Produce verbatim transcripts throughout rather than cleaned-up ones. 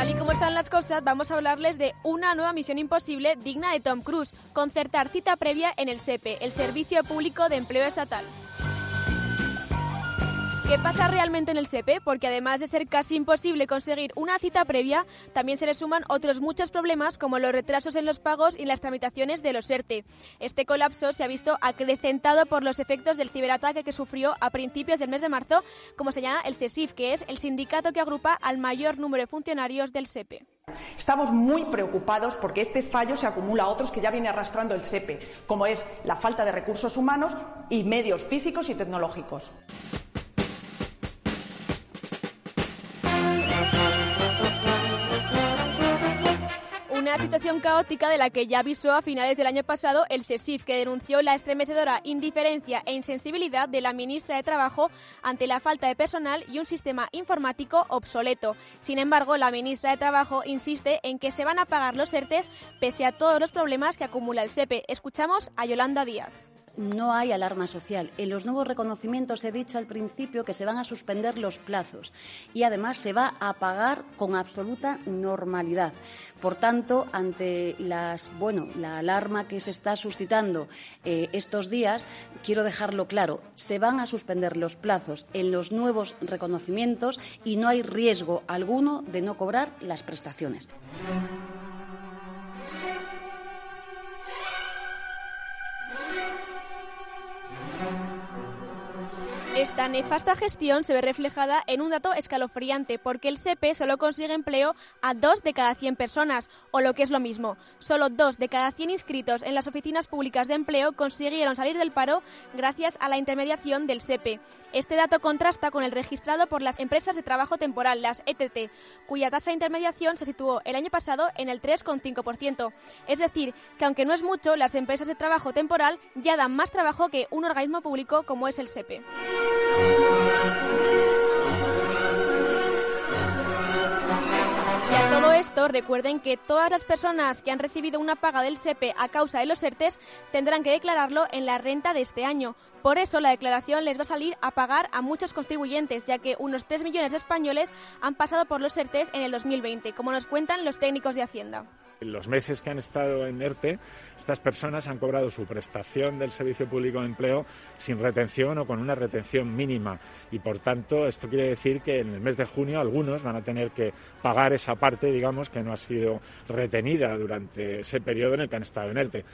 Tal y como están las cosas, vamos a hablarles de una nueva misión imposible digna de Tom Cruise: concertar cita previa en el S E P E, el Servicio Público de Empleo Estatal. ¿Qué pasa realmente en el S E P E? Porque además de ser casi imposible conseguir una cita previa, también se le suman otros muchos problemas como los retrasos en los pagos y las tramitaciones de los ERTE. Este colapso se ha visto acrecentado por los efectos del ciberataque que sufrió a principios del mes de marzo, como señala el CESIF, que es el sindicato que agrupa al mayor número de funcionarios del S E P E. Estamos muy preocupados porque este fallo se acumula a otros que ya viene arrastrando el S E P E, como es la falta de recursos humanos y medios físicos y tecnológicos. Una situación caótica de la que ya avisó a finales del año pasado el CESIF, que denunció la estremecedora indiferencia e insensibilidad de la ministra de Trabajo ante la falta de personal y un sistema informático obsoleto. Sin embargo, la ministra de Trabajo insiste en que se van a pagar los ERTEs pese a todos los problemas que acumula el S E P E. Escuchamos a Yolanda Díaz. No hay alarma social. En los nuevos reconocimientos he dicho al principio que se van a suspender los plazos y además se va a pagar con absoluta normalidad. Por tanto, ante las, bueno, la alarma que se está suscitando eh, estos días, quiero dejarlo claro, se van a suspender los plazos en los nuevos reconocimientos y no hay riesgo alguno de no cobrar las prestaciones. Esta nefasta gestión se ve reflejada en un dato escalofriante, porque el S E P E solo consigue empleo a dos de cada cien personas, o lo que es lo mismo, solo dos de cada cien inscritos en las oficinas públicas de empleo consiguieron salir del paro gracias a la intermediación del S E P E. Este dato contrasta con el registrado por las empresas de trabajo temporal, las E T T, cuya tasa de intermediación se situó el año pasado en el tres coma cinco por ciento. Es decir, que aunque no es mucho, las empresas de trabajo temporal ya dan más trabajo que un organismo público como es el S E P E. Y a todo esto, recuerden que todas las personas que han recibido una paga del S E P E a causa de los ERTEs tendrán que declararlo en la renta de este año. Por eso la declaración les va a salir a pagar a muchos contribuyentes, ya que unos tres millones de españoles han pasado por los ERTEs en el dos mil veinte, como nos cuentan los técnicos de Hacienda. En los meses que han estado en ERTE, estas personas han cobrado su prestación del Servicio Público de Empleo sin retención o con una retención mínima. Y, por tanto, esto quiere decir que en el mes de junio algunos van a tener que pagar esa parte, digamos, que no ha sido retenida durante ese periodo en el que han estado en ERTE.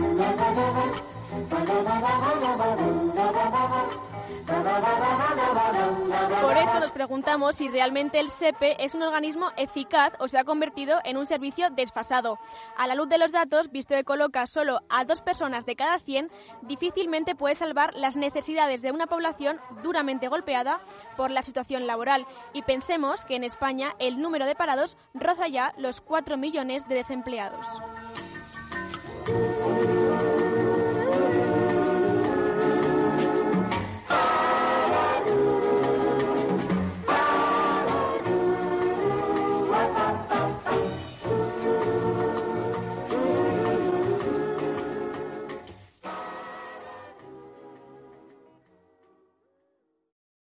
Por eso nos preguntamos si realmente el S E P E es un organismo eficaz o se ha convertido en un servicio desfasado. A la luz de los datos, visto que coloca solo a dos personas de cada cien, difícilmente puede salvar las necesidades de una población duramente golpeada por la situación laboral. Y pensemos que en España el número de parados roza ya los cuatro millones de desempleados.